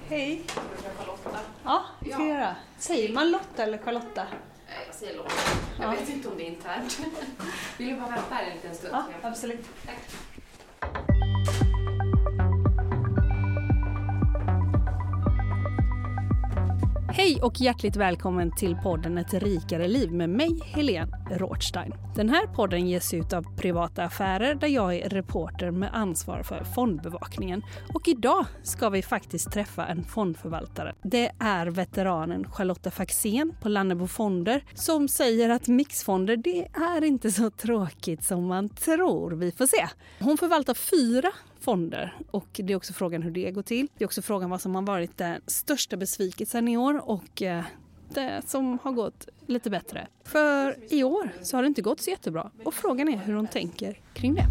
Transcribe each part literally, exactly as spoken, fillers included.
Hej. Charlotta. Ja, det ska jag göra. Säger man Lotta eller Charlotta? Nej, jag säger Lotta. Jag Ja. vet inte om det är internt. Vill du bara vänta här en liten stund? Ja, absolut. Tack. Hej och hjärtligt välkommen till podden Ett rikare liv med mig, Helene Rothstein. Den här podden ges ut av Privata Affärer där jag är reporter med ansvar för fondbevakningen. Och idag ska vi faktiskt träffa en fondförvaltare. Det är veteranen Charlotta Faxén på Lannebo Fonder som säger att mixfonder det är inte så tråkigt som man tror. Vi får se. Hon förvaltar fyra fonder och det är också frågan hur det går till. Det är också frågan vad som har varit den största besvikelsen i år och eh, det som har gått lite bättre. För i år så har det inte gått så jättebra och frågan är hur hon tänker kring det.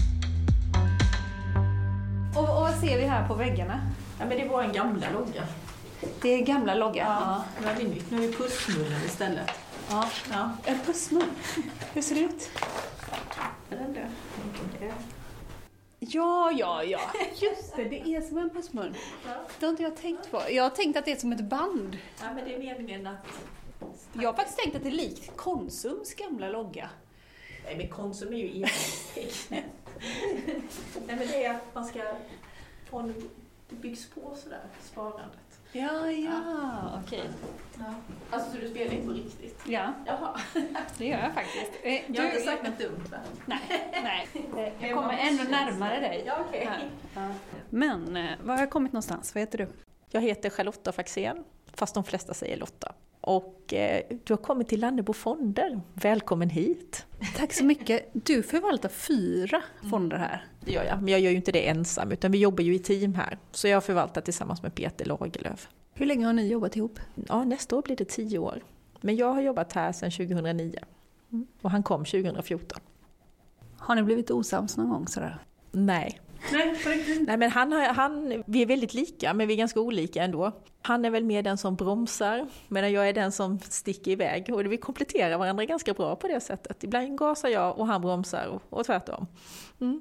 Och, och vad ser vi här på väggarna? Ja, men det var en gamla logga. Det är gamla logga. Ja, nu är vi nytt. Nu är vi pussmullen istället. Ja. Ja. En pussmull. Hur ser det ut? Är den där? Ja, ja, ja. Just det, det är som en pussmun. Ja. Det har inte jag tänkt på. Jag har tänkt att det är som ett band. Ja, men det är meningen att... Jag har faktiskt tänkt att det är likt Konsums gamla logga. Nej, men Konsum är ju egentecknet. Nej, men det är att man ska... få en... Det byggs på sådär, sparandet. Ja, ja, okej. Ja. Alltså, så du spelar inte på riktigt? Ja, Jaha. det gör jag faktiskt. Eh, Jag har inte sagt något dumt, va? Nej, nej. Jag kommer ändå närmare dig. Ja, okej. Här. Ja. Men, eh, var har jag kommit någonstans? Vad heter du? Jag heter Charlotta Faxén, fast de flesta säger Lotta. Och eh, du har kommit till Lannebo Fonder. Välkommen hit. Tack så mycket. Du förvaltar fyra fonder här. Det gör jag, men jag gör ju inte det ensam, utan vi jobbar ju i team här. Så jag förvaltar tillsammans med Peter Lagerlöf. Hur länge har ni jobbat ihop? Ja, nästa år blir det tio år. Men jag har jobbat här sedan tjugohundranio. Mm. Och han kom tjugohundrafjorton. Har ni blivit osams någon gång sådär? Nej. Nej, för riktigt. Nej, men han, har, han, vi är väldigt lika, men vi är ganska olika ändå. Han är väl mer den som bromsar, medan jag är den som sticker iväg. Och vi kompletterar varandra ganska bra på det sättet. Ibland gasar jag och han bromsar och, och tvärtom. Mm.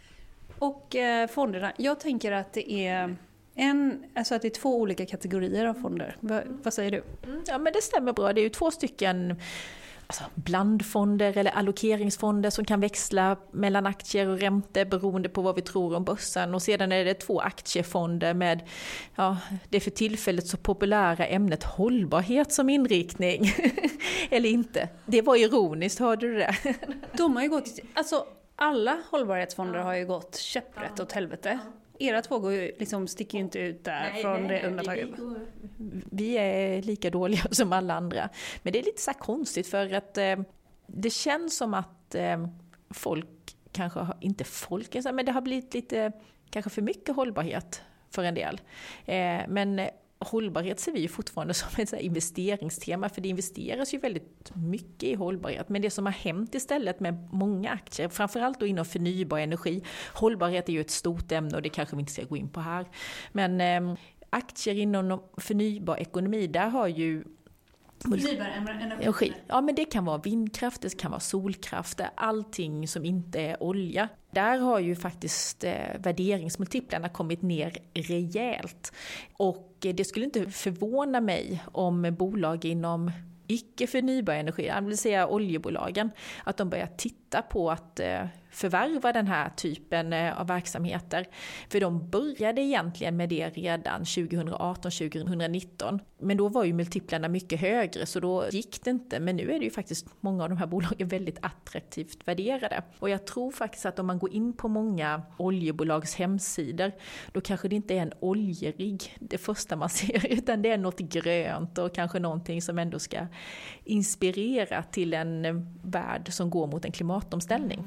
Och eh, fonderna, jag tänker att det är en, alltså att det är två olika kategorier av fonder. Va, vad säger du? Mm, ja, men det stämmer bra. Det är ju två stycken alltså, blandfonder eller allokeringsfonder som kan växla mellan aktier och räntor beroende på vad vi tror om börsen. Och sedan är det två aktiefonder med ja, det för tillfället så populära ämnet hållbarhet som inriktning. Eller inte. Det var ironiskt, hörde du det? De har ju gått, alltså alla hållbarhetsfonder har ju gått käpprätt åt helvete. Era två går ju, liksom, sticker ju inte ut där nej, från nej, det undantaget. Vi, vi är lika dåliga som alla andra. Men det är lite så här konstigt för att eh, det känns som att eh, folk kanske har, inte folk, men det har blivit lite kanske för mycket hållbarhet för en del. Eh, men hållbarhet ser vi ju fortfarande som ett så här investeringstema, för det investeras ju väldigt mycket i hållbarhet. Men det som har hänt istället med många aktier, framförallt då inom förnybar energi, hållbarhet är ju ett stort ämne och det kanske vi inte ska gå in på här. Men eh, aktier inom förnybar ekonomi, där har ju förnybar energi. Ja, men det kan vara vindkraft, det kan vara solkraft, allting som inte är olja. Där har ju faktiskt eh, värderingsmultiplarna kommit ner rejält. Och eh, det skulle inte förvåna mig om bolag inom icke förnybar energi, jag vill säga oljebolagen, att de börjar titta på att eh, förvärva den här typen eh, av verksamheter. För de började egentligen med det redan tjugohundraarton tjugohundranitton. Men då var ju multiplarna mycket högre så då gick det inte. Men nu är det ju faktiskt många av de här bolagen väldigt attraktivt värderade. Och jag tror faktiskt att om man går in på många oljebolags hemsidor, då kanske det inte är en oljerigg det första man ser, utan det är något grönt och kanske någonting som ändå ska inspirera till en värld som går mot en klimatomställning.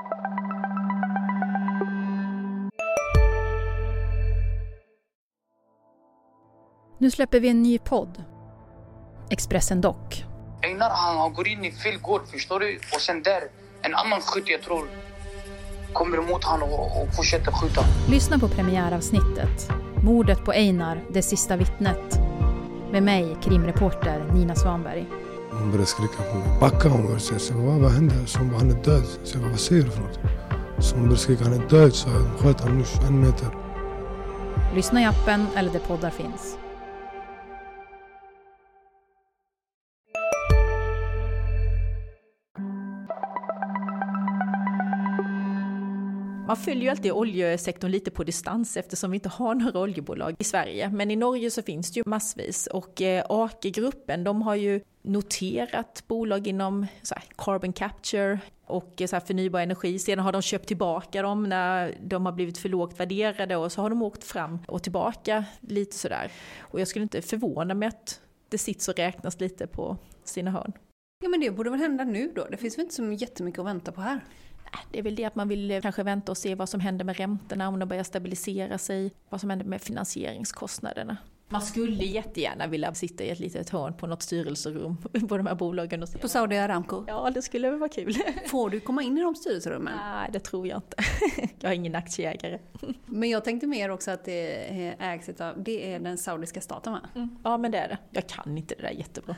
Nu släpper vi en ny podd. Expressen Dock. Einar han går in i fel gård, förstår du? Och sen där, en annan skytt jag tror kommer emot han och, och fortsätter skjuta. Lyssna på premiäravsnittet. Mordet på Einar, det sista vittnet. Med mig, krimreporter Nina Svanberg. Hon började skrika på mig. Backa hon och säga, vad, vad hände? Så hon bara, han är död. Så jag bara, vad säger du för något? Så hon började skrika, han är död. Så jag sköt han nu en meter. Lyssna i appen eller där poddar finns. Man följer ju alltid oljesektorn lite på distans eftersom vi inte har några oljebolag i Sverige. Men i Norge så finns det ju massvis och Aker-gruppen, de har ju noterat bolag inom så här, carbon capture och så här, förnybar energi. Sedan har de köpt tillbaka dem när de har blivit för lågt värderade och så har de åkt fram och tillbaka lite sådär. Och jag skulle inte förvåna mig att det sitter och räknas lite på sina hörn. Ja, men det borde väl hända nu då? Det finns väl inte så jättemycket att vänta på här? Det är väl det att man vill kanske vänta och se vad som händer med räntorna, om de börjar stabilisera sig, vad som händer med finansieringskostnaderna. Man skulle jättegärna vilja sitta i ett litet hörn på något styrelserum på de här bolagen och se. På Saudi Aramco? Ja, det skulle väl vara kul. Får du komma in i de styrelserummen? Nej, det tror jag inte. Jag har ingen aktieägare. Men jag tänkte mer också att det ägs av, det är den saudiska staten, va? Mm. Ja, men det är det. Jag kan inte det där jättebra.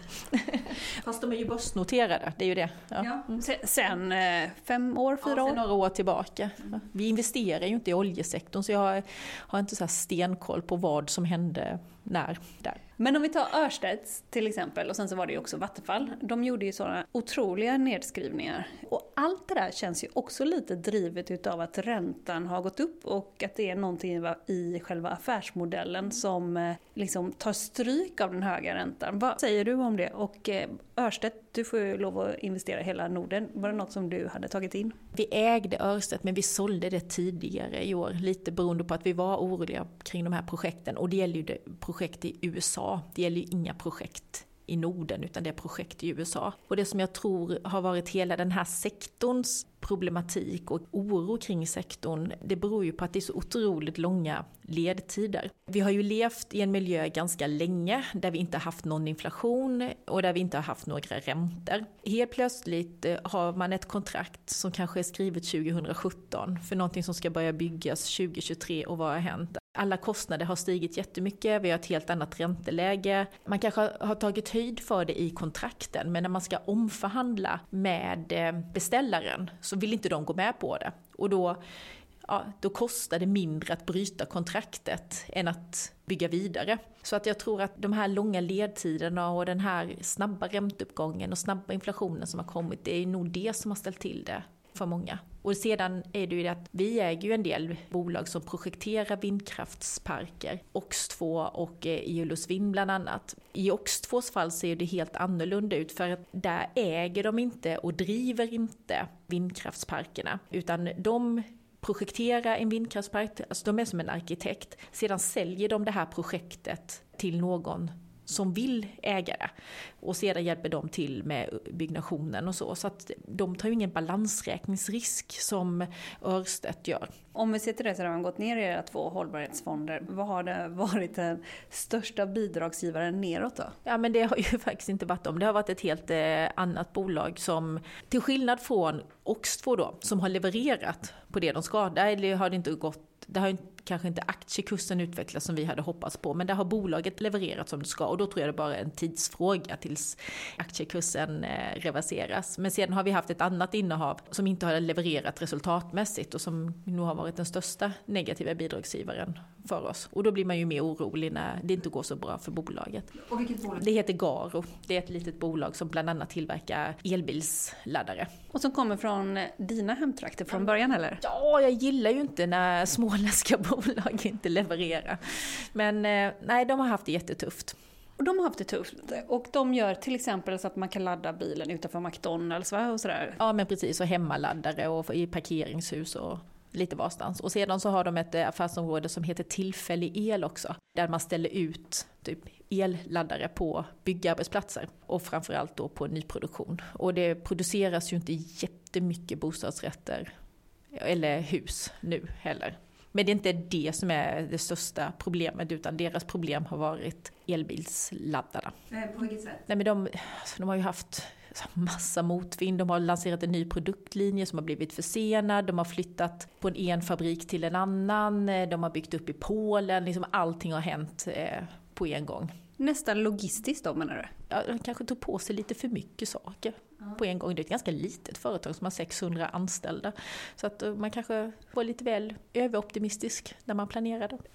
Fast de är ju börsnoterade, det är ju det. Ja. Ja. Mm. Sen fem år, fyra ja, år? Sen några år tillbaka. Mm. Vi investerar ju inte i oljesektorn så jag har, har inte så här stenkoll på vad som hände när där. Men om vi tar Örsteds till exempel, och sen så var det ju också Vattenfall. De gjorde ju sådana otroliga nedskrivningar. Och allt det där känns ju också lite drivet utav att räntan har gått upp och att det är någonting i själva affärsmodellen som liksom tar stryk av den höga räntan. Vad säger du om det? Och Ørsted, du får ju lov att investera i hela Norden. Var det något som du hade tagit in? Vi ägde Ørsted, men vi sålde det tidigare i år. Lite beroende på att vi var oroliga kring de här projekten. Och det gäller ju det, projekt i U S A. Det gäller ju inga projekt i Norden utan det är projekt i U S A. Och det som jag tror har varit hela den här sektorns problematik och oro kring sektorn, det beror ju på att det är så otroligt långa ledtider. Vi har ju levt i en miljö ganska länge där vi inte har haft någon inflation och där vi inte har haft några räntor. Helt plötsligt har man ett kontrakt som kanske är skrivet tjugo sjutton för någonting som ska börja byggas tjugo tjugotre och vad har hänt? Alla kostnader har stigit jättemycket, vi har ett helt annat ränteläge. Man kanske har tagit höjd för det i kontrakten, men när man ska omförhandla med beställaren så vill inte de gå med på det. Och då, ja, då kostar det mindre att bryta kontraktet än att bygga vidare. Så att jag tror att de här långa ledtiderna och den här snabba ränteuppgången och snabba inflationen som har kommit, det är nog det som har ställt till det för många. Och sedan är det ju det att vi äger ju en del bolag som projekterar vindkraftsparker, Ox två och Eolus Vind bland annat. I Ox tvås fall ser det helt annorlunda ut för att där äger de inte och driver inte vindkraftsparkerna utan de projekterar en vindkraftspark, alltså de är som en arkitekt, sedan säljer de det här projektet till någon som vill äga det och sedan hjälper de till med byggnationen och så. Så att de tar ju ingen balansräkningsrisk som Ørsted gör. Om vi ser till det så har man gått ner i era två hållbarhetsfonder. Vad har det varit den största bidragsgivaren neråt då? Ja, men det har ju faktiskt inte varit om. Det har varit ett helt eh, annat bolag som, till skillnad från Ox två då, som har levererat på det de ska. Där har det inte gått, det har inte kanske inte aktiekursen utvecklats som vi hade hoppats på, men där har bolaget levererat som det ska och då tror jag det bara är en tidsfråga tills aktiekursen eh, reverseras. Men sedan har vi haft ett annat innehav som inte har levererat resultatmässigt och som nu har varit den största negativa bidragsgivaren för oss. Och då blir man ju mer orolig när det inte går så bra för bolaget. Och vilket bolag? Det heter Garo. Det är ett litet bolag som bland annat tillverkar elbilsladdare. Och som kommer från dina hemtrakter från början eller? Ja, jag gillar ju inte när småländska bolag inte levererar. Men nej, de har haft det jättetufft. Och de har haft det tufft. Och de gör till exempel så att man kan ladda bilen utanför McDonalds, va? Och sådär. Ja, men precis. Och hemmaladdare och i parkeringshus och lite varstans. Och sedan så har de ett affärsområde som heter tillfällig el också. Där man ställer ut typ elladdare på byggarbetsplatser. Och framförallt då på nyproduktion. Och det produceras ju inte jättemycket bostadsrätter eller hus nu heller. Men det är inte det som är det största problemet, utan deras problem har varit elbilsladdarna. På vilket sätt? Nej, men de, alltså, de har ju haft massa motvind. De har lanserat en ny produktlinje som har blivit försenad. De har flyttat på en enfabrik till en annan. De har byggt upp i Polen. Liksom allting har hänt eh, på en gång. Nästan logistiskt då, menar du? Ja, de kanske tog på sig lite för mycket saker mm. på en gång. Det är ett ganska litet företag som har sexhundra anställda. Så att man kanske var lite väl överoptimistisk när man planerade.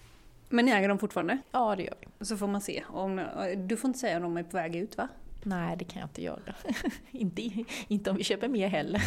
Men ni äger dem fortfarande? Ja, det gör vi. Så får man se. Om, du får inte säga om de är på väg ut, va? Nej, det kan jag inte göra. inte, inte om vi köper mer heller.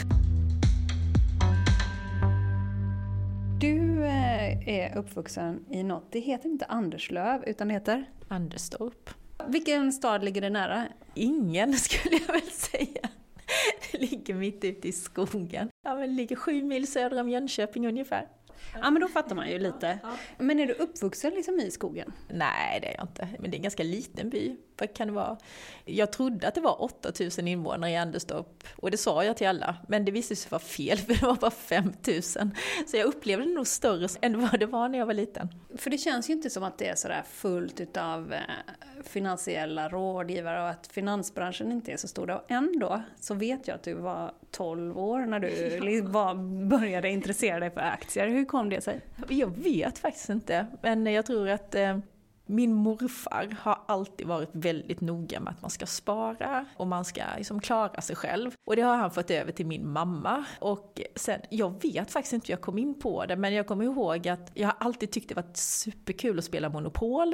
Du är uppvuxen i något, det heter inte Anderslöv utan det heter? Anderstorp. Vilken stad ligger det nära? Ingen skulle jag väl säga. Det ligger mitt ute i skogen. Ja, men det ligger sju mil söder om Jönköping ungefär. Ja, men då fattar man ju lite. Men är du uppvuxen liksom i skogen? Nej, det är jag inte. Men det är en ganska liten by. Vad kan det vara? Jag trodde att det var åtta tusen invånare i Anderstorp. Och det sa jag till alla. Men det visade sig vara fel, för det var bara fem tusen. Så jag upplevde det nog större än vad det var när jag var liten. För det känns ju inte som att det är sådär fullt av eh, finansiella rådgivare och att finansbranschen inte är så stor. Och ändå så vet jag att du var tolv år när du var, började intressera dig för aktier. Hur kom det sig? Jag vet faktiskt inte. Men jag tror att eh, min morfar har alltid varit väldigt noga med att man ska spara och man ska liksom klara sig själv. Och det har han fått över till min mamma. Och sen, jag vet faktiskt inte hur jag kom in på det, men jag kommer ihåg att jag alltid tyckte det var superkul att spela Monopol.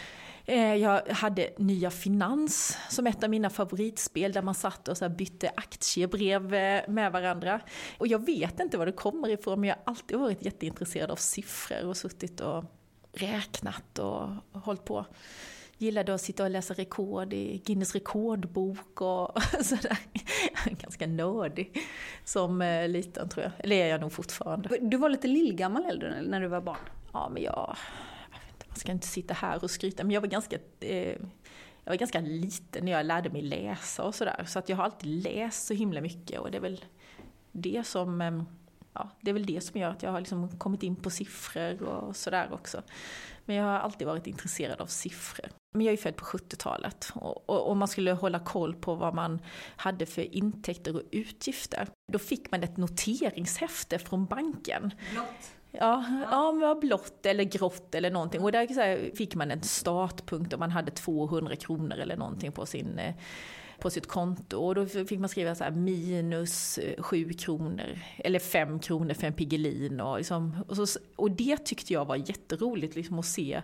Jag hade Nya Finans som ett av mina favoritspel där man satt och så här bytte aktiebrev med varandra. Och jag vet inte var det kommer ifrån, men jag har alltid varit jätteintresserad av siffror och suttit och räknat och hållit på. Gillade att sitta och läsa rekord i Guinness rekordbok och sådär. Ganska nördig som liten, tror jag. Eller är jag nog fortfarande. Du var lite lillgammal äldre när du var barn? Ja, men jag... Jag ska inte sitta här och skryta, men jag var ganska, eh, jag var ganska liten när jag lärde mig läsa och sådär. Så att jag har alltid läst så himla mycket, och det är väl det som, eh, ja, det är väl det som gör att jag har liksom kommit in på siffror och sådär också. Men jag har alltid varit intresserad av siffror. Men jag är född på sjuttiotalet, och, och om man skulle hålla koll på vad man hade för intäkter och utgifter, då fick man ett noteringshäfte från banken. Blått. Ja, ja, men blått eller grått eller någonting. Och där så här, fick man en startpunkt om man hade tvåhundra kronor eller någonting på, sin, på sitt konto. Och då fick man skriva så här, minus sju kronor eller fem kronor för en Piggelin. Och, liksom, och, så, och det tyckte jag var jätteroligt liksom, att se,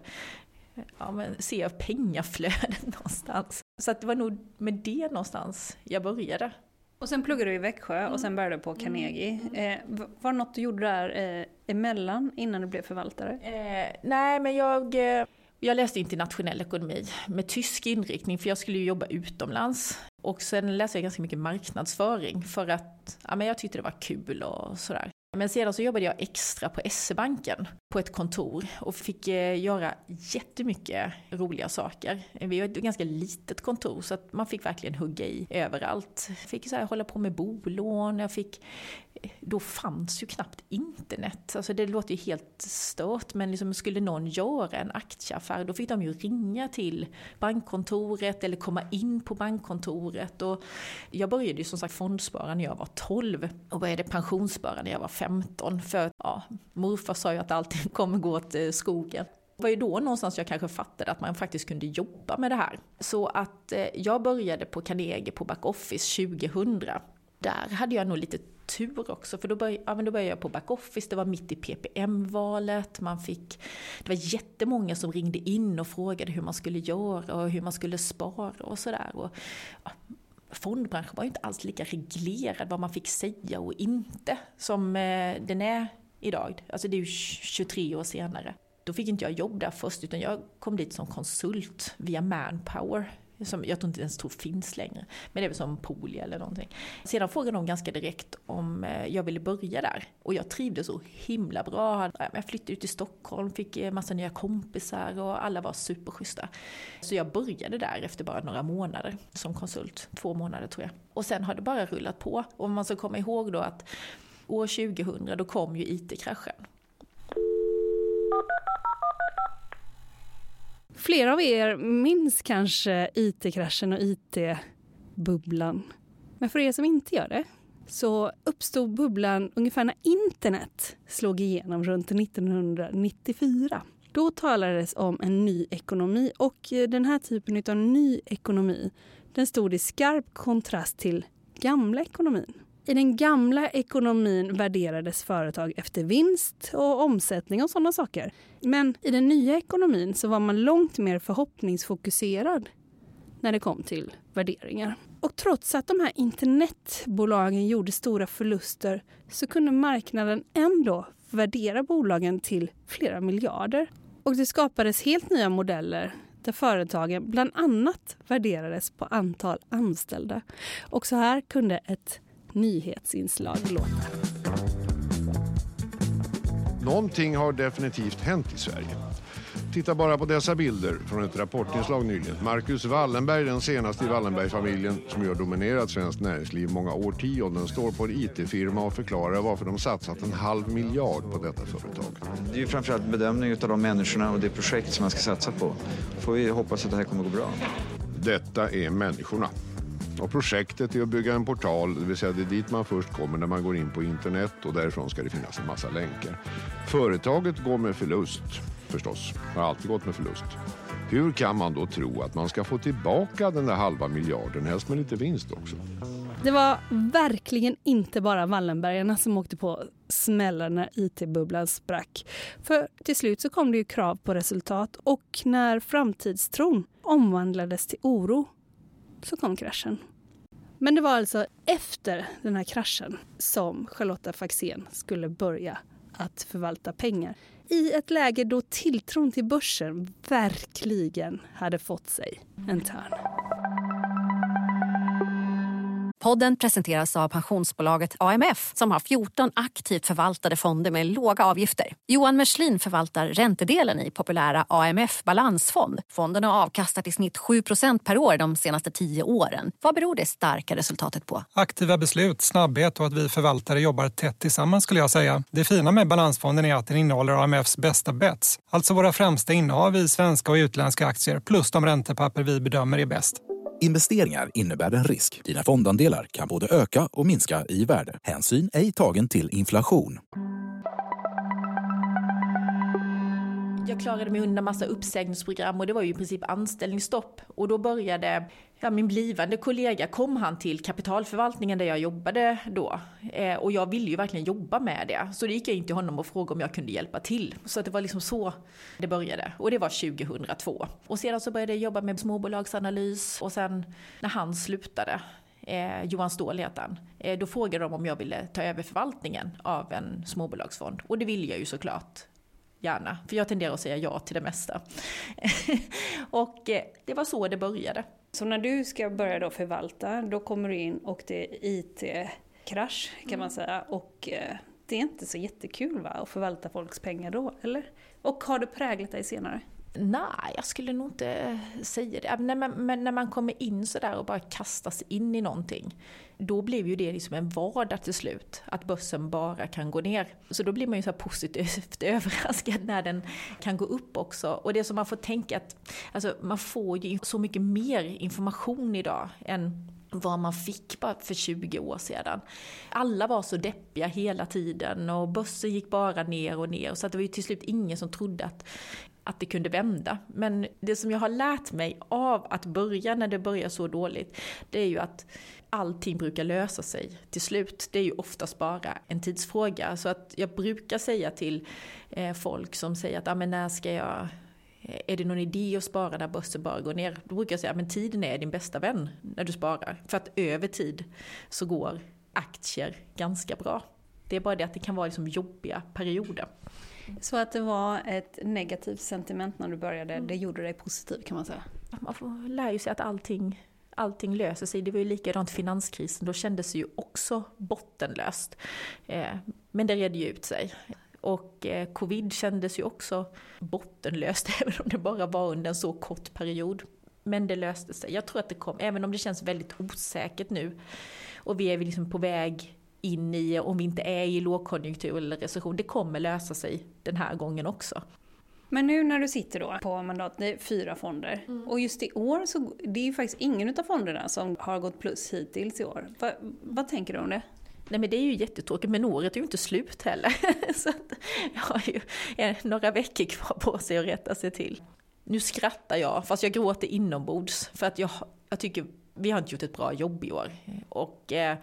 ja, men, se pengaflödet någonstans. Så att det var nog med det någonstans jag började. Och sen pluggade du i Växjö och sen började du på Carnegie. Eh, var det något du gjorde där eh, emellan innan du blev förvaltare? Eh, nej, men jag, eh, jag läste internationell ekonomi med tysk inriktning, för jag skulle ju jobba utomlands. Och sen läste jag ganska mycket marknadsföring för att ja, men jag tyckte det var kul och sådär. Men sedan så jobbade jag extra på S E-banken på ett kontor och fick eh, göra jättemycket roliga saker. Vi har ett ganska litet kontor så att man fick verkligen hugga i överallt. Jag fick så här, hålla på med bolån, jag fick... Då fanns ju knappt internet. Alltså det låter ju helt stört, men liksom skulle någon göra en aktieaffär, då fick de ju ringa till bankkontoret eller komma in på bankkontoret. Och jag började ju som sagt fondspara när jag var tolv och började pensionsspara när jag var femton. För ja, morfar sa ju att allting kommer gå åt skogen. Det var ju då någonstans jag kanske fattade att man faktiskt kunde jobba med det här. Så att eh, jag började på Carnegie på backoffice tjugohundra. Där hade jag nog lite tur också, för då började, ja, men då började jag på backoffice, det var mitt i P P M-valet, man fick, det var jättemånga som ringde in och frågade hur man skulle göra och hur man skulle spara och sådär. Och, ja, fondbranschen var ju inte alls lika reglerad vad man fick säga och inte som eh, den är idag. Alltså det är ju tjugotre år senare. Då fick inte jag jobb där först, utan jag kom dit som konsult via Manpower. Som jag tror inte ens tror finns längre. Men det är väl som Polia eller någonting. Sedan frågade de ganska direkt om jag ville börja där. Och jag trivdes så himla bra. Jag flyttade ut till Stockholm, fick massa nya kompisar och alla var superschyssta. Så jag började där efter bara några månader som konsult. Två månader tror jag. Och sen har det bara rullat på. Och man ska komma ihåg då att år tjugohundra då kom ju I T-kraschen. Flera av er minns kanske I T-kraschen och I T-bubblan. Men för er som inte gör det så uppstod bubblan ungefär när internet slog igenom runt nittonhundranittiofyra. Då talades om en ny ekonomi, och den här typen av ny ekonomi den stod i skarp kontrast till gamla ekonomin. I den gamla ekonomin värderades företag efter vinst och omsättning och sådana saker. Men i den nya ekonomin så var man långt mer förhoppningsfokuserad när det kom till värderingar. Och trots att de här internetbolagen gjorde stora förluster så kunde marknaden ändå värdera bolagen till flera miljarder. Och det skapades helt nya modeller där företagen bland annat värderades på antal anställda. Och så här kunde ett nyhetsinslag låta. Någonting har definitivt hänt i Sverige. Titta bara på dessa bilder från ett rapportinslag nyligen. Marcus Wallenberg, den senaste i Wallenberg-familjen som ju har dominerat svenskt näringsliv många årtionden, står på en I T-firma och förklarar varför de satsat en halv miljard på detta företag. Det är ju framförallt bedömning av de människorna och det projekt som man ska satsa på. Får vi hoppas att det här kommer gå bra. Detta är människorna. Och projektet är att bygga en portal, det vill säga det är dit man först kommer när man går in på internet och därifrån ska det finnas en massa länkar. Företaget går med förlust, förstås. Har alltid gått med förlust. Hur kan man då tro att man ska få tillbaka den där halva miljarden, helst med lite vinst också? Det var verkligen inte bara Wallenbergarna som åkte på smällar när I T-bubblan sprack. För till slut så kom det ju krav på resultat och när framtidstron omvandlades till oro så kom kraschen. Men det var alltså efter den här kraschen som Charlotta Faxén skulle börja att förvalta pengar. I ett läge då tilltron till börsen verkligen hade fått sig en törn. Podden presenteras av pensionsbolaget A M F som har fjorton aktivt förvaltade fonder med låga avgifter. Johan Merslin förvaltar räntedelen i populära A M F balansfond. Fonden har avkastat i snitt sju procent per år de senaste tio åren. Vad beror det starka resultatet på? Aktiva beslut, snabbhet och att vi förvaltare jobbar tätt tillsammans skulle jag säga. Det fina med balansfonden är att den innehåller A M Fs bästa bets. Alltså våra främsta innehav i svenska och utländska aktier plus de räntepapper vi bedömer är bäst. Investeringar innebär en risk. Dina fondandelar kan både öka och minska i värde. Hänsyn ej tagen till inflation. Jag klarade mig undan massa uppsägningsprogram och det var ju i princip anställningsstopp. Och då började ja, min blivande kollega, kom han till kapitalförvaltningen där jag jobbade då. Eh, och jag ville ju verkligen jobba med det. Så då gick jag in till honom och frågade om jag kunde hjälpa till. Så att det var liksom så det började. Och det var tjugohundratvå. Och sedan så började jag jobba med småbolagsanalys. Och sen när han slutade, eh, Johan Ståhl heter han, eh, då frågade de om jag ville ta över förvaltningen av en småbolagsfond. Och det ville jag ju såklart. Gärna, för jag tenderar att säga ja till det mesta. Och eh, det var så det började. Så när du ska börja då förvalta, då kommer du in och det är I T-krasch kan man säga. Och eh, det är inte så jättekul va, att förvalta folks pengar då, eller? Och har det präglat dig senare? Nej, jag skulle nog inte säga det. Men när man, när man kommer in så där och bara kastas in i någonting, då blir ju det liksom en vardag till slut. Att börsen bara kan gå ner. Så då blir man ju så här positivt överraskad när den kan gå upp också. Och det som man får tänka att alltså, man får ju så mycket mer information idag än vad man fick bara för tjugo år sedan. Alla var så deppiga hela tiden och börsen gick bara ner och ner. Så att det var ju till slut ingen som trodde att att det kunde vända. Men det som jag har lärt mig av att börja när det börjar så dåligt, det är ju att allting brukar lösa sig till slut. Det är ju oftast bara en tidsfråga. Så att jag brukar säga till eh, folk som säger att ah, men när ska jag, är det någon idé att spara när börsen bara går ner? Då brukar jag säga att men tiden är din bästa vän när du sparar. För att över tid så går aktier ganska bra. Det är bara det att det kan vara liksom jobbiga perioder. Så att det var ett negativt sentiment när du började, det gjorde dig positiv kan man säga? Man får lära ju sig att allting, allting löser sig. Det var ju likadant finanskrisen, då kändes det ju också bottenlöst. Eh, men det redde ju ut sig. Och eh, covid kändes ju också bottenlöst, även om det bara var under en så kort period. Men det löste sig. Jag tror att det kom, även om det känns väldigt osäkert nu. Och vi är liksom på väg in i, om vi inte är i lågkonjunktur eller recession, det kommer lösa sig den här gången också. Men nu när du sitter då på mandat, det är fyra fonder. Mm. Och just i år så det är ju faktiskt ingen av fonderna som har gått plus hittills i år. Va, vad tänker du om det? Nej, men det är ju jättetråkigt, men året är ju inte slut heller. Så att jag har ju några veckor kvar på sig att rätta sig till. Nu skrattar jag, fast jag gråter inombords. För att jag, jag tycker vi har inte gjort ett bra jobb i år. Och eh,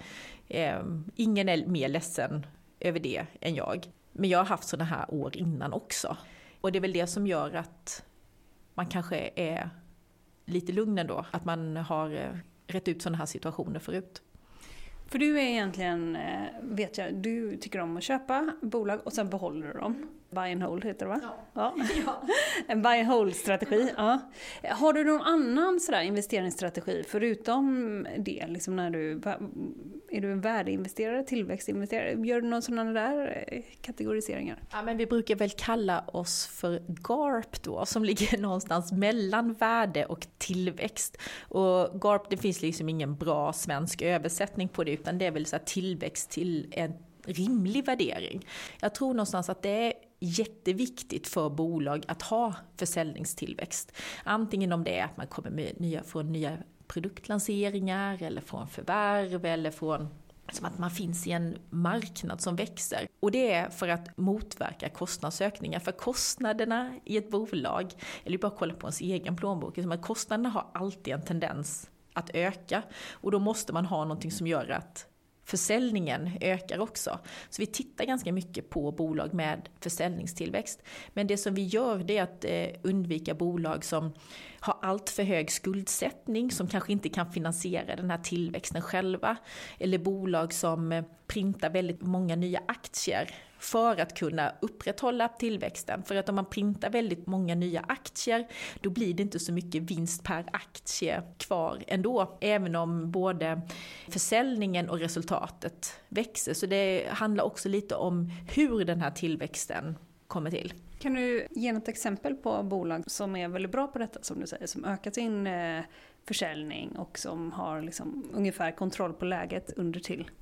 Eh, ingen är mer ledsen över det än jag. Men jag har haft sådana här år innan också. Och det är väl det som gör att man kanske är lite lugn ändå. Att man har rätt ut sådana här situationer förut. För du är egentligen, vet jag, du tycker om att köpa bolag och sen behåller du dem. Buy and hold heter det, va? Ja. ja. En buy and hold-strategi. Ja. Har du någon annan sådär investeringsstrategi förutom det? Liksom när du, är du en värdeinvesterare, tillväxtinvesterare? Gör du någon sådana där kategoriseringar? Ja, men vi brukar väl kalla oss för G A R P då, som ligger någonstans mellan värde och tillväxt. Och G A R P, det finns liksom ingen bra svensk översättning på det, utan det är väl så här tillväxt till en rimlig värdering. Jag tror någonstans att det är jätteviktigt för bolag att ha försäljningstillväxt. Antingen om det är att man kommer med nya, från nya produktlanseringar eller från förvärv eller från som att man finns i en marknad som växer. Och det är för att motverka kostnadsökningar. För kostnaderna i ett bolag, eller bara kolla på ens egen plånbok, är att kostnaderna har alltid en tendens att öka. Och då måste man ha någonting som gör att försäljningen ökar också. Så vi tittar ganska mycket på bolag med försäljningstillväxt. Men det som vi gör, det är att eh, undvika bolag som har allt för hög skuldsättning, som kanske inte kan finansiera den här tillväxten själva. Eller bolag som eh, printar väldigt många nya aktier för att kunna upprätthålla tillväxten. För att om man printar väldigt många nya aktier, då blir det inte så mycket vinst per aktie kvar ändå. Även om både försäljningen och resultatet växer. Så det handlar också lite om hur den här tillväxten kommer till. Kan du ge något exempel på bolag som är väldigt bra på detta, som du säger, som ökat sin eh, försäljning och som har liksom ungefär kontroll på läget under till?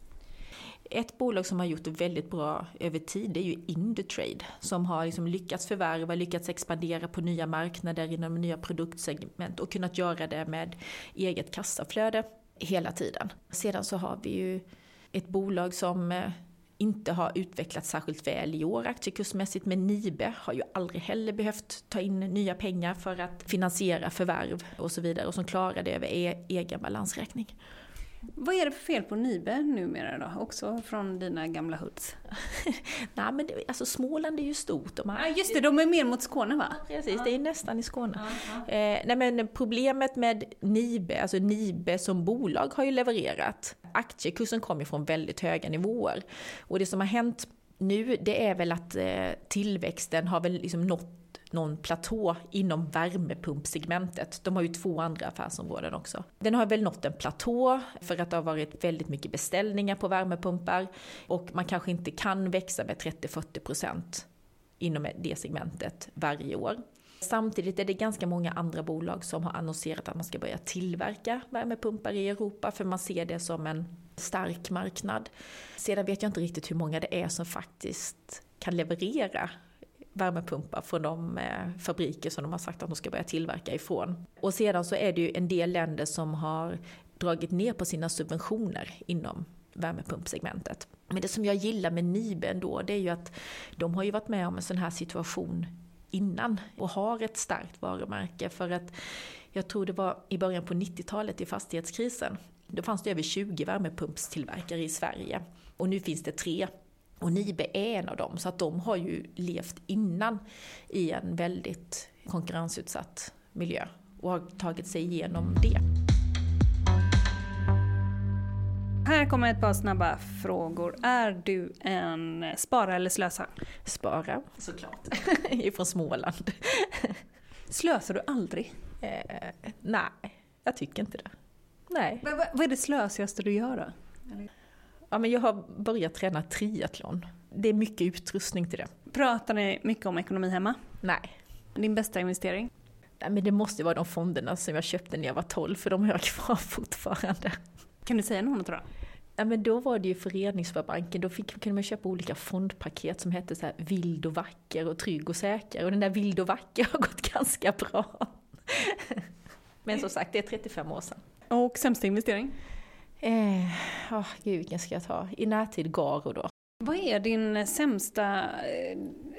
Ett bolag som har gjort det väldigt bra över tid är ju Indutrade, som har liksom lyckats förvärva, lyckats expandera på nya marknader inom nya produktsegment och kunnat göra det med eget kassaflöde hela tiden. Sedan så har vi ju ett bolag som inte har utvecklats särskilt väl i år aktiekursmässigt, men Nibe har ju aldrig heller behövt ta in nya pengar för att finansiera förvärv och så vidare, och som klarar det över e- egen balansräkning. Vad är det för fel på Nibe numera då? Också från dina gamla hoods? Nej, men det, alltså Småland är ju stort. De har... Ja, just det, de är mer mot Skåne, va? Ja, precis, ja. Det är nästan i Skåne. Ja, ja. Eh, nej, men problemet med Nibe, alltså Nibe som bolag har ju levererat. Aktiekursen kommer från väldigt höga nivåer. Och det som har hänt nu, det är väl att eh, tillväxten har väl liksom nått någon platå inom värmepumpsegmentet. De har ju två andra affärsområden också. Den har väl nått en platå för att det har varit väldigt mycket beställningar på värmepumpar, och man kanske inte kan växa med trettio till fyrtio procent inom det segmentet varje år. Samtidigt är det ganska många andra bolag som har annonserat att man ska börja tillverka värmepumpar i Europa, för man ser det som en stark marknad. Sedan vet jag inte riktigt hur många det är som faktiskt kan leverera värmepumpar från de eh, fabriker som de har sagt att de ska börja tillverka ifrån. Och sedan så är det ju en del länder som har dragit ner på sina subventioner inom värmepumpsegmentet. Men det som jag gillar med Nibe ändå, det är ju att de har ju varit med om en sån här situation innan och har ett starkt varumärke. För att jag tror det var i början på nittiotalet i fastighetskrisen. Då fanns det över tjugo värmepumpstillverkare i Sverige, och nu finns det tre. Och Nibe är en av dem, så att de har ju levt innan i en väldigt konkurrensutsatt miljö och har tagit sig igenom det. Här kommer ett par snabba frågor. Är du en spara eller slösa? Spara, såklart. Jag är från Småland. Slösar du aldrig? Eh, nej, jag tycker inte det. Nej. Men vad, vad är det slösigaste du gör då? Ja, men jag har börjat träna triathlon. Det är mycket utrustning till det. Pratar ni mycket om ekonomi hemma? Nej. Din bästa investering? Nej, men det måste vara de fonderna som jag köpte när jag var tolv, för de har jag kvar fortfarande. Kan du säga något då? Ja, men då var det ju Föreningssparbanken. Då fick, kunde man köpa olika fondpaket som hette så här vild och vacker och trygg och säker. Och den där vild och vacker har gått ganska bra. Men som sagt, det är trettiofem år sedan. Och sämsta investering? Eh, oh, gud, vilken ska jag ta? I närtid Garo då. Vad är din sämsta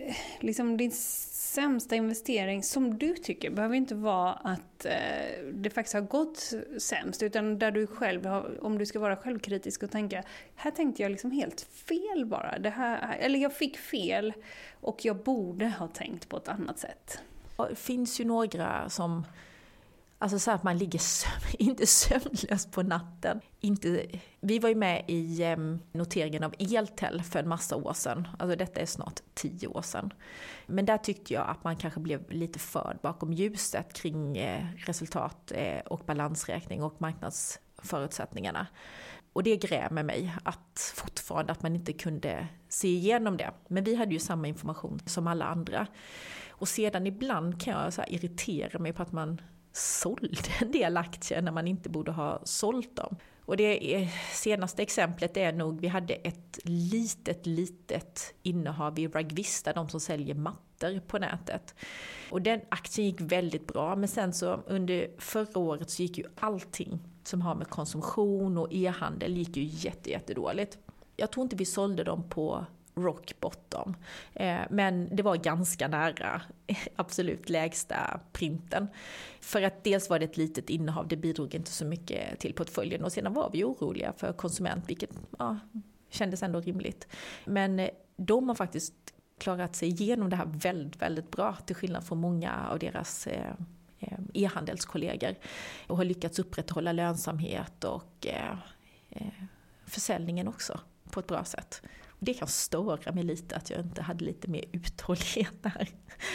liksom din sämsta investering som du tycker behöver inte vara att eh, det faktiskt har gått sämst, utan där du själv har, om du ska vara självkritisk och tänka, här tänkte jag liksom helt fel bara. Det här, eller jag fick fel och jag borde ha tänkt på ett annat sätt. Det finns ju några som, alltså så att man ligger söm, inte sömnlös på natten. Inte, vi var ju med i eh, noteringen av Eltel för en massa år sedan. Alltså detta är snart tio år sedan. Men där tyckte jag att man kanske blev lite förd bakom ljuset kring eh, resultat eh, och balansräkning och marknadsförutsättningarna. Och det grämer mig att fortfarande att man inte kunde se igenom det. Men vi hade ju samma information som alla andra. Och sedan ibland kan jag så här irritera mig på att man sålde en del aktier när man inte borde ha sålt dem. Och det är, senaste exemplet är nog, vi hade ett litet, litet innehav i Rugvista, de som säljer mattor på nätet. Och den aktien gick väldigt bra, men sen så under förra året så gick ju allting som har med konsumtion och e-handel gick ju jätte, jättedåligt. Jag tror inte vi sålde dem på rock bottom. Eh, men det var ganska nära absolut lägsta printen. För att dels var det ett litet innehav, det bidrog inte så mycket till portföljen. Och sedan var vi oroliga för konsument, vilket ja, kändes ändå rimligt. Men eh, de har faktiskt klarat sig igenom det här väldigt, väldigt bra, till skillnad från många av deras eh, e-handelskollegor. Och har lyckats upprätthålla lönsamhet och eh, eh, försäljningen också på ett bra sätt. Det kan störa mig lite att jag inte hade lite mer uthållighet där.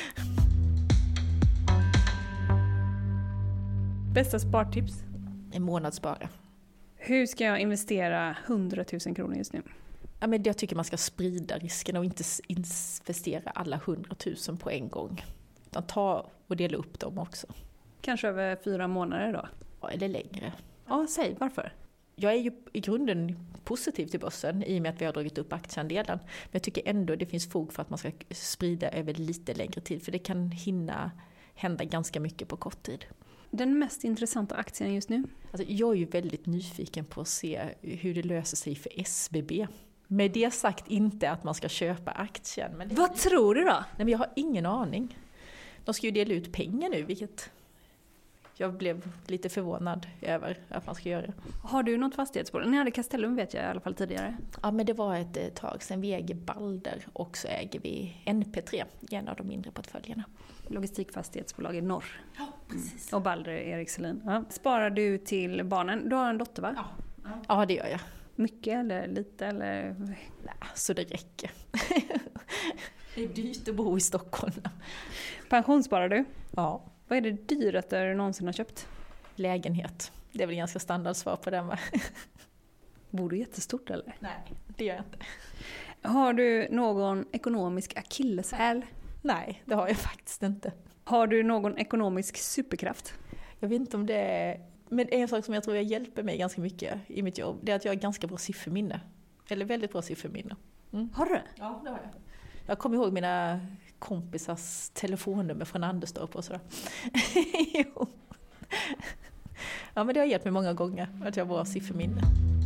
Bästa spartips? En månadsspara. Hur ska jag investera hundratusen kronor just nu? Ja, men jag tycker man ska sprida risken och inte investera alla hundratusen på en gång. Utan ta och dela upp dem också. Kanske över fyra månader då? Ja, eller längre. Ja, säg varför? Jag är ju i grunden positiv till börsen i och med att vi har dragit upp aktieandelen. Men jag tycker ändå det finns fog för att man ska sprida över lite längre tid. För det kan hinna hända ganska mycket på kort tid. Den mest intressanta aktien just nu? Alltså, jag är ju väldigt nyfiken på att se hur det löser sig för S B B. Med det sagt inte att man ska köpa aktien. Men det... Vad tror du då? Nej, men jag har ingen aning. De ska ju dela ut pengar nu, vilket... Jag blev lite förvånad över att man ska göra. Har du något fastighetsbolag? Ni hade Castellum vet jag i alla fall tidigare. Ja, men det var ett tag sedan. Vi äger Balder och så äger vi N P tre, en av de mindre portföljerna. Logistikfastighetsbolag i norr. Ja, precis. Och Balder Erik Selin. Ja. Sparar du till barnen? Du har en dotter va? Ja, ja det gör jag. Mycket eller lite eller? Nej, så det räcker. Det är dyrt att bo i Stockholm. Pensionssparar du? Ja. Vad är det dyraste du någonsin har köpt? Lägenhet. Det är väl ganska standardsvar på den va? Bor du jättestort eller? Nej, det gör jag inte. Har du någon ekonomisk akilleshäl? Nej, det har jag faktiskt inte. Har du någon ekonomisk superkraft? Jag vet inte om det är... Men en sak som jag tror jag hjälper mig ganska mycket i mitt jobb, det är att jag har ganska bra sifferminne. Eller väldigt bra sifferminne. Mm. Har du? Ja, det har jag. Jag kommer ihåg mina kompisars telefonnummer från Anderstorp och sådär. Jo. Ja, men det har hjälpt mig många gånger att jag har bra sifferminne.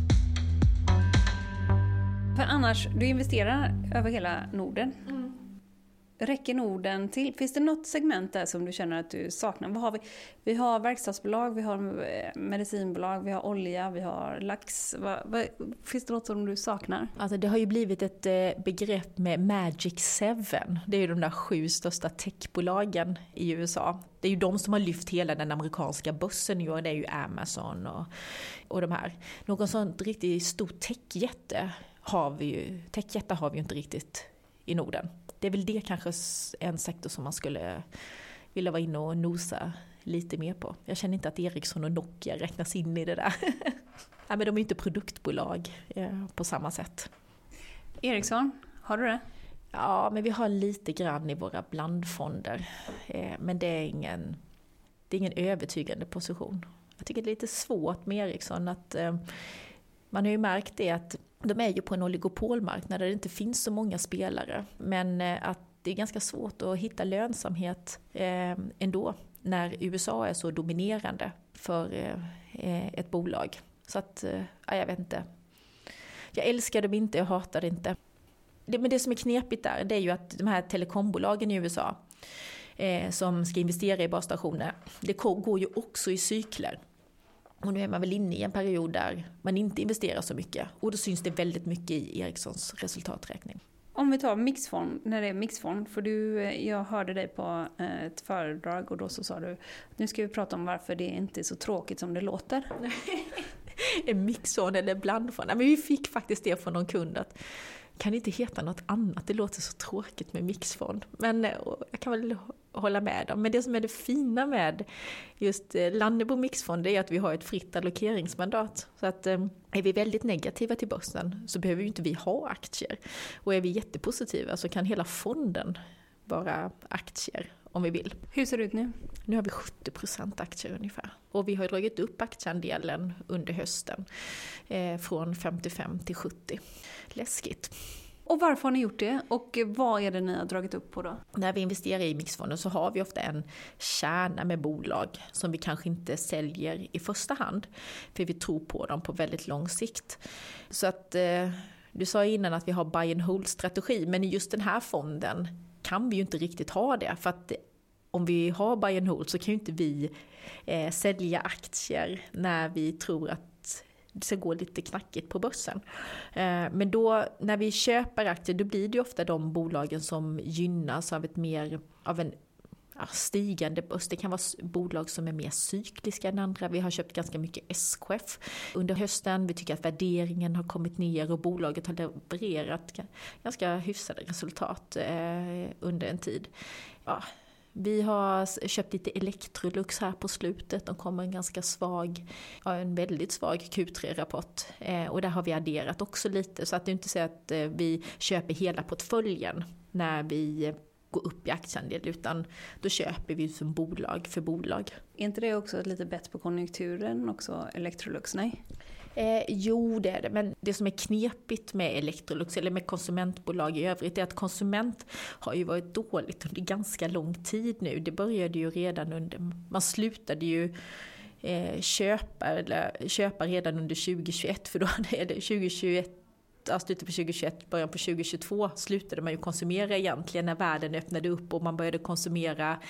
För annars, du investerar över hela Norden. Mm. Räcker Norden till? Finns det något segment där som du känner att du saknar? Vad har vi? Vi har verkstadsbolag, vi har medicinbolag, vi har olja, vi har lax. Vad, vad, finns det något som du saknar? Alltså det har ju blivit ett begrepp med Magic Seven. Det är ju de där sju största techbolagen i U S A. Det är ju de som har lyft hela den amerikanska börsen i år. Det är ju Amazon och, och de här. Någon sån riktigt stor techjätte har vi ju, techjätte har vi ju inte riktigt i Norden. Det är väl det kanske en sektor som man skulle vilja vara inne och nosa lite mer på. Jag känner inte att Ericsson och Nokia räknas in i det där. Nej, men de är ju inte produktbolag eh, på samma sätt. Ericsson, har du det? Ja, men vi har lite grann i våra blandfonder. Eh, men det är ingen, det är ingen övertygande position. Jag tycker det är lite svårt med Ericsson att eh, man har ju märkt det att de är ju på en oligopolmarknad där det inte finns så många spelare. Men att det är ganska svårt att hitta lönsamhet eh, ändå när U S A är så dominerande för eh, ett bolag. Så att, eh, jag vet inte. Jag älskar dem inte, jag hatar det inte. Det, men det som är knepigt där, det är ju att de här telekombolagen i U S A eh, som ska investera i basstationer, det går ju också i cykler. Och nu är man väl inne i en period där man inte investerar så mycket. Och då syns det väldigt mycket i Ericssons resultaträkning. Om vi tar mixfond, när det är mixfond, för du, jag hörde dig på ett föredrag och då så sa du, nu ska vi prata om varför det inte är så tråkigt som det låter. En mixfond eller blandfond. Men vi fick faktiskt det från någon kund att kan det inte heta något annat? Det låter så tråkigt med mixfond. Men jag kan väl hålla med dem. Men det som är det fina med just Lannebo mixfond är att vi har ett fritt allokeringsmandat. Så att är vi väldigt negativa till börsen så behöver ju inte vi ha aktier. Och är vi jättepositiva så kan hela fonden vara aktier om vi vill. Hur ser det ut nu? Nu har vi sjuttio procent aktier ungefär. Och vi har dragit upp aktieandelen under hösten eh, från femtiofem till sjuttio. Läskigt. Och varför har ni gjort det? Och vad är det ni har dragit upp på då? När vi investerar i mixfonden så har vi ofta en kärna med bolag som vi kanske inte säljer i första hand. För vi tror på dem på väldigt lång sikt. Så att eh, du sa innan att vi har buy and hold strategi. Men i just den här fonden kan vi ju inte riktigt ha det. För att om vi har buy and hold så kan ju inte vi eh, sälja aktier när vi tror att det ska gå lite knackigt på börsen. Eh, men då när vi köper aktier då blir det ju ofta de bolagen som gynnas av ett mer av en ja, stigande börs. Det kan vara bolag som är mer cykliska än andra. Vi har köpt ganska mycket S K F under hösten. Vi tycker att värderingen har kommit ner och bolaget har levererat ganska hyfsade resultat eh, under en tid. Ja. Vi har köpt lite Electrolux här på slutet. De kommer en ganska svag, ja, en väldigt svag Q tre-rapport. Eh, och där har vi adderat också lite. Så att det inte så att eh, vi köper hela portföljen när vi går upp i aktieandel. Utan då köper vi som bolag för bolag. Är inte det också ett lite bett på konjunkturen också, Electrolux? Nej. Eh, jo, det är det. Men det som är knepigt med Electrolux eller med konsumentbolag i övrigt är att konsument har ju varit dåligt under ganska lång tid nu. Det började ju redan under, man slutade ju eh, köpa, eller, köpa redan under tjugohundratjugoett för då hade det tjugohundratjugoett, slutet på tjugohundratjugoett, början på tjugohundratjugotvå slutade man ju konsumera egentligen när världen öppnade upp och man började konsumera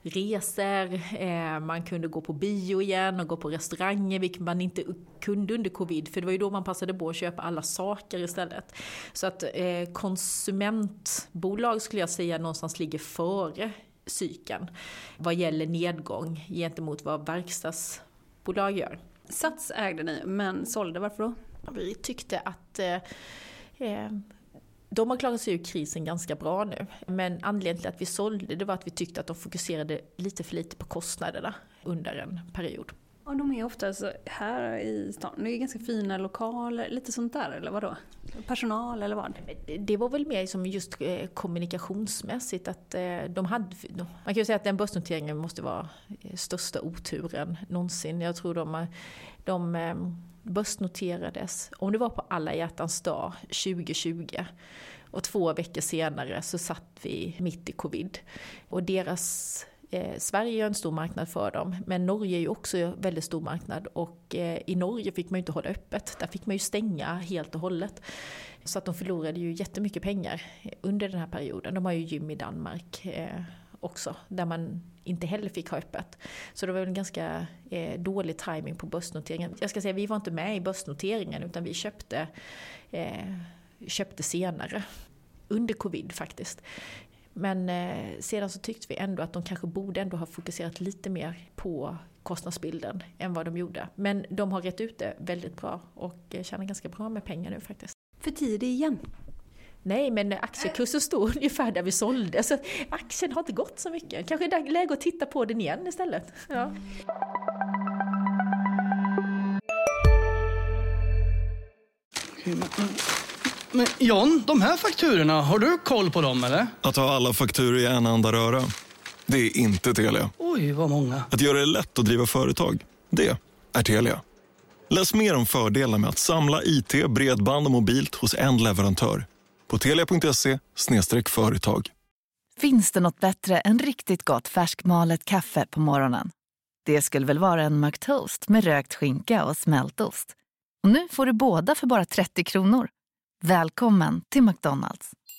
resor, eh, man kunde gå på bio igen och gå på restauranger, vilket man inte kunde under covid, för det var ju då man passade på att köpa alla saker istället. Så att eh, konsumentbolag skulle jag säga någonstans ligger före cykeln vad gäller nedgång gentemot vad verkstadsbolag gör. Sats ägde ni, men sålde, varför då? Vi tyckte att eh, de har klarat sig ur krisen ganska bra nu. Men anledningen till att vi sålde det var att vi tyckte att de fokuserade lite för lite på kostnaderna under en period. Och de är ofta så här i stan. Det är ganska fina lokaler, lite sånt där, eller vad då? Personal eller vad? Det var väl mer som just kommunikationsmässigt att de hade, man kan ju säga att den börsnoteringen måste vara största oturen någonsin. Jag tror de, de börsnoterades, om det var på alla hjärtans dag tjugohundratjugo, och två veckor senare så satt vi mitt i covid. Och deras Eh, Sverige är en stor marknad för dem, men Norge är ju också en väldigt stor marknad och eh, i Norge fick man ju inte hålla öppet, där fick man ju stänga helt och hållet. Så att de förlorade ju jättemycket pengar under den här perioden. De har ju gym i Danmark eh, också, där man inte heller fick ha öppet. Så det var en ganska eh, dålig timing på börsnoteringen. Jag ska säga, vi var inte med i börsnoteringen utan vi köpte, eh, köpte senare, under covid faktiskt. Men eh, sedan så tyckte vi ändå att de kanske borde ändå ha fokuserat lite mer på kostnadsbilden än vad de gjorde. Men de har rätt ut det väldigt bra och eh, tjänar ganska bra med pengar nu faktiskt. För tidigt igen? Nej, men aktiekursen står ungefär där vi sålde. Så aktien har inte gått så mycket. Kanske är det läge att titta på den igen istället. Ja. Men John, de här fakturorna, har du koll på dem eller? Att ha alla fakturor i en enda röra, det är inte Telia. Oj, vad många. Att göra det lätt att driva företag, det är Telia. Läs mer om fördelarna med att samla I T, bredband och mobilt hos en leverantör på telia punkt se slash företag. Finns det något bättre än riktigt gott färskmalet kaffe på morgonen? Det skulle väl vara en McToast med rökt skinka och smältost. Och nu får du båda för bara trettio kronor. Välkommen till McDonald's.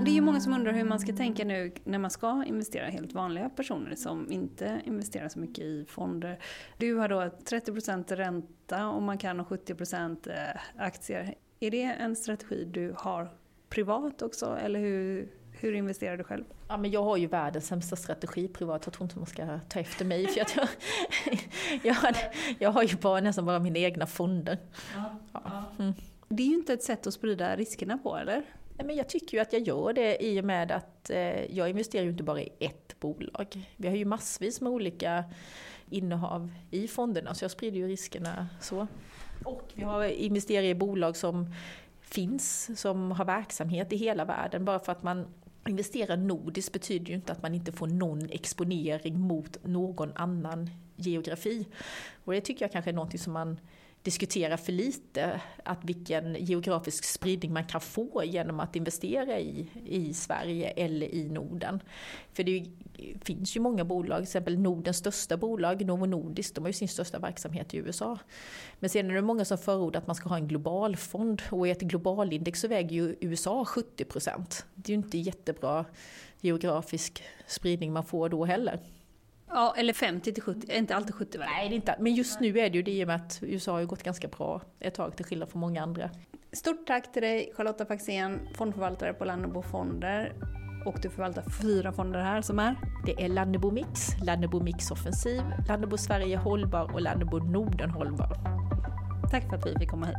det är ju många som undrar hur man ska tänka nu när man ska investera, helt vanliga personer som inte investerar så mycket i fonder. Du har då trettio procent ränta och man kan ha sjuttio procent aktier. Är det en strategi du har privat också, eller hur, hur investerar du själv? Ja, men jag har ju världens sämsta strategi privat. Jag tror inte man ska ta efter mig. För att jag, jag, har, jag har ju bara nästan bara mina egna fonder. Ja, ja. Mm. Det är ju inte ett sätt att sprida riskerna på, eller? Nej, men jag tycker ju att jag gör det i och med att eh, jag investerar ju inte bara i ett bolag. Vi har ju massvis med olika innehav i fonderna, så jag sprider ju riskerna så. Och vi har investerat i bolag som finns, som har verksamhet i hela världen. Bara för att man investerar nordiskt betyder ju inte att man inte får någon exponering mot någon annan geografi. Och det tycker jag kanske är något som man diskuterar för lite, att vilken geografisk spridning man kan få genom att investera i, i Sverige eller i Norden. För det finns ju många bolag, till exempel Nordens största bolag, Novo Nordisk, de har ju sin största verksamhet i U S A. Men sen är det många som förordar att man ska ha en globalfond, och i ett globalindex så väger ju U S A sjuttio procent. Det är ju inte jättebra geografisk spridning man får då heller. Ja, eller femtio till sjuttio, inte alltid sjuttio. Väl? Nej, det är inte. Men just nu är det ju det i och med att U S A har gått ganska bra ett tag till skillnad från många andra. Stort tack till dig, Charlotta Faxén, fondförvaltare på Lannebo Fonder. Och du förvaltar fyra fonder här som är? Det är Lannebo Mix, Lannebo Mix Offensiv, Lannebo Sverige Hållbar och Lannebo Norden Hållbar. Tack för att vi fick komma hit.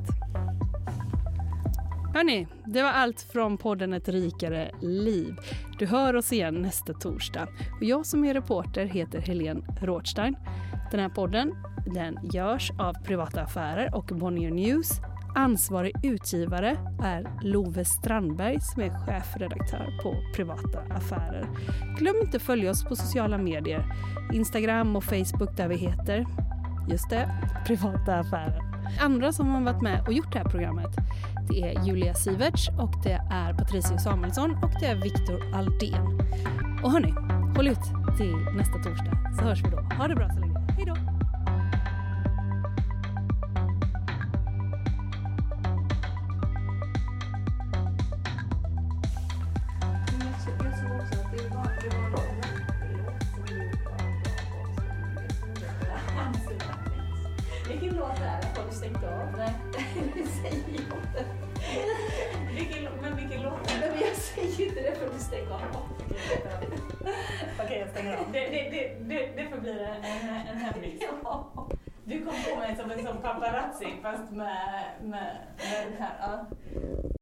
Hörrni, det var allt från podden Ett rikare liv. Du hör oss igen nästa torsdag. Och jag som är reporter heter Helene Rothstein. Den här podden den görs av Privata Affärer och Bonnier News. Ansvarig utgivare är Love Strandberg som är chefredaktör på Privata Affärer. Glöm inte att följa oss på sociala medier. Instagram och Facebook där vi heter, just det, Privata Affärer. Andra som har varit med och gjort det här programmet, det är Julia Siverts och det är Patricio Samuelsson och det är Viktor Aldén. Och hörni, håll ut till nästa torsdag så hörs vi då. Ha det bra så länge. Hej då! Vilken låt är det? Har du stängt av? Nej, det säger jag inte. Vilken, men vilken låt är det? Nej, men jag säger inte det för att du stänger av. Okej, okay, jag stänger av. Det, det, det, det, det får bli en, en hemlis. Ja. Du kom på mig som en sån paparazzi fast med, med, med den här. Ja.